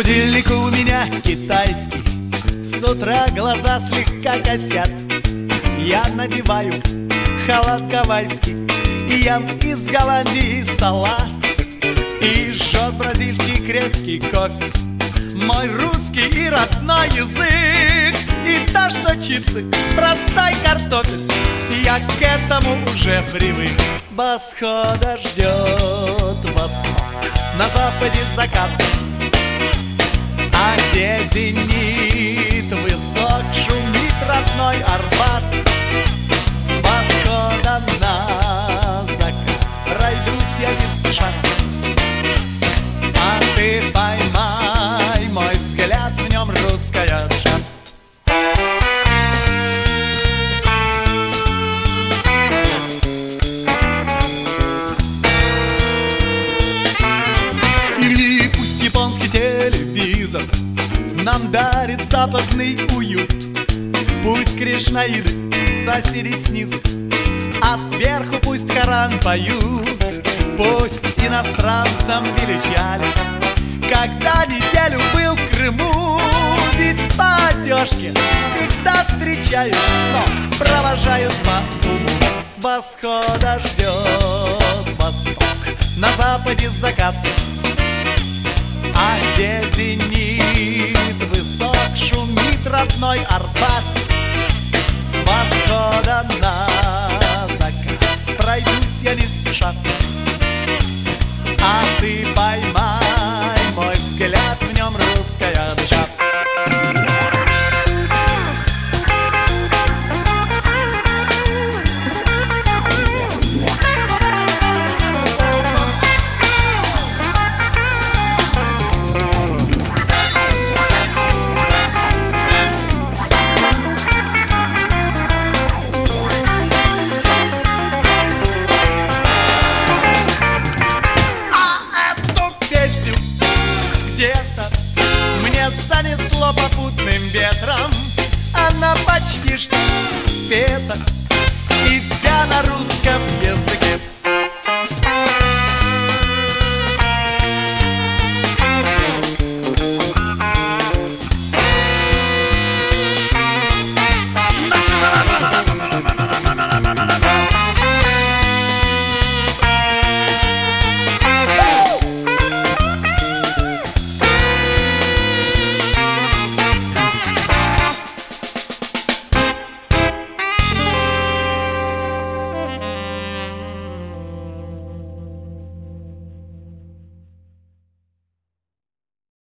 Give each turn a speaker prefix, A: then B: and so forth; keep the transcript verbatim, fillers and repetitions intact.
A: Будильник у меня китайский, с утра глаза слегка косят. Я надеваю халат гавайский и ем из Голландии салат. И жжет бразильский крепкий кофе мой русский и родной язык. И то, что чипсы, простой картофель, я к этому уже привык. Восхода ждет восток, на западе закат, а где зенит высок, шумит родной Арбат. С восхода на закат пройдусь я не спеша, а ты поймай мой взгляд, в нем русская душа. Или пусть японский телевизор нам дарит западный уют. Пусть кришнаиды соседи снизу, а сверху пусть Коран поют. Пусть иностранцам величали, когда неделю был в Крыму. Ведь по одежке всегда встречают, но провожают по уму. Восхода ждет восток, на западе закат, а где зенит высок, шумит родной Арбат. С восхода на закат пройдусь я не спеша, а ты поймай мой взгляд, в нем русская душа. Где-то мне занесло попутным ветром, она почти что спета, и вся на русском языке.